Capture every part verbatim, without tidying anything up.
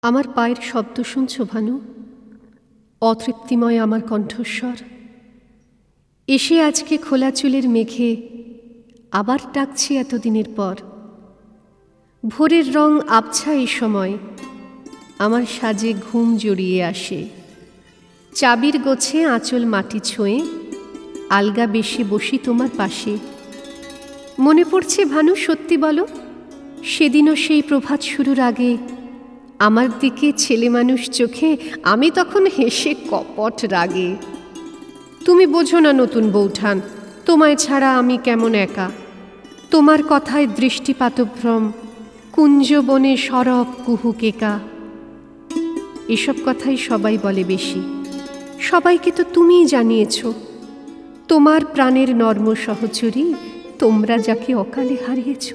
আমার পায়ের শব্দ শুনছ ভানু? অতৃপ্তিময় আমার কণ্ঠস্বর এসে আজকে খোলা চুলের মেঘে আবার ডাকছি এতদিনের পর। ভোরের রং আবছা এই সময় আমার সাজে ঘুম জড়িয়ে আসে। চাবির গোছে আঁচল মাটি ছোঁয়ে আলগা বেশে বসি তোমার পাশে। মনে পড়ছে ভানু, সত্যি বলো, সেদিনও সেই প্রভাত শুরুর আগে আমার দিকে ছেলে মানুষ চোখে আমি তখন হেসে কপট রাগে। তুমি বোঝো না নতুন বৌঠান, তোমায় ছাড়া আমি কেমন একা। তোমার কথায় দৃষ্টিপাতভ্রম, কুঞ্জবনে সরব কুহুকেকা। এসব কথাই সবাই বলে বেশি, সবাইকে তো তুমিই জানিয়েছ। তোমার প্রাণের নর্ম সহচরী তোমরা যাকে অকালে হারিয়েছ।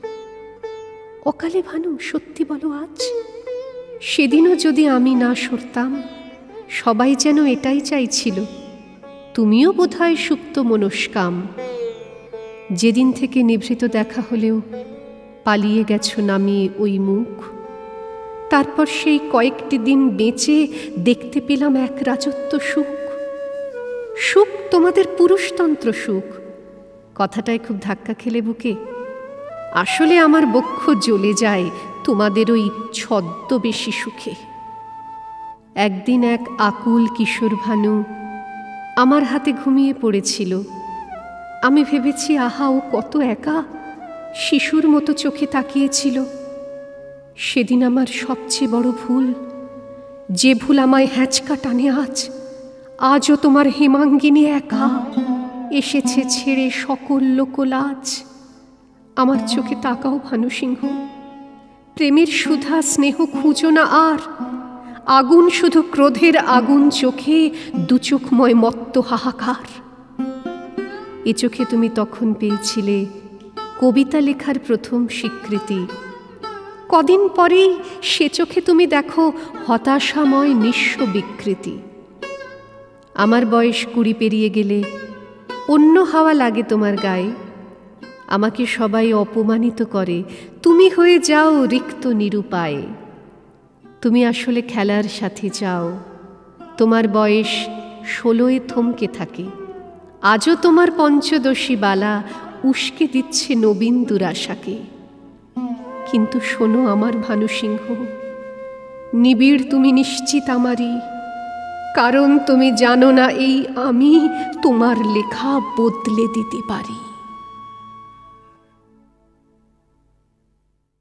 অকালে ভানু, সত্যি বলো আজ? সেদিনও যদি আমি না সরতাম, সবাই যেন এটাই চাইছিল, তুমিও বোধহয় সুপ্ত মনস্কাম। যেদিন থেকে নিভৃত দেখা হলেও পালিয়ে গেছ নামিয়ে ওই মুখ। তারপর সেই কয়েকটি দিন বেঁচে দেখতে পেলাম এক রাজত্ব সুখ। সুখ তোমাদের পুরুষতন্ত্র সুখ। কথাটায় খুব ধাক্কা খেলে বুকে। আসলে আমার বক্ষ জ্বলে যায় তোমাদের ওই ছদ্মবেশী সুখে। একদিন এক আকুল কিশোর ভানু আমার হাতে ঘুমিয়ে পড়েছিল। আমি ভেবেছি, আহা, ও কত একা, শিশুর মতো চোখে তাকিয়েছিল। সেদিন আমার সবচেয়ে বড় ভুল, যে ভুল আমায় হ্যাঁচকা টানে আজ। আজও তোমার হেমাঙ্গিনী একা এসেছে ছেড়ে সকল লোকলাজ। আমার চোখে তাকাও ভানু সিংহ, প্রেমের সুধা স্নেহ খুঁজো না আর। আগুন শুধু ক্রোধের আগুন চোখে, দুচোখময় মত্ত হাহাকার। এ চোখে তুমি তখন পেয়েছিলে কবিতা লেখার প্রথম স্বীকৃতি। কদিন পরেই সে চোখে তুমি দেখো হতাশাময় নিঃস্ব বিকৃতি। আমার বয়স কুড়ি পেরিয়ে গেলে অন্য হাওয়া লাগে তোমার গায়ে। আমাকে সবাই অপমানিত করে, তুমি হয়ে যাও রিক্ত নিরুপায়ে। তুমি আসলে খেলার সাথে চাও, তোমার বয়স ষোলোয় থমকে থাকে। আজও তোমার পঞ্চদশী বালা উস্কে দিচ্ছে নবীন দুরাশাকে। কিন্তু শোনো আমার ভানু সিংহ, নিবিড় তুমি নিশ্চিত আমারই, কারণ তুমি জানো না এই আমি তোমার লেখা বদলে দিতে পারি।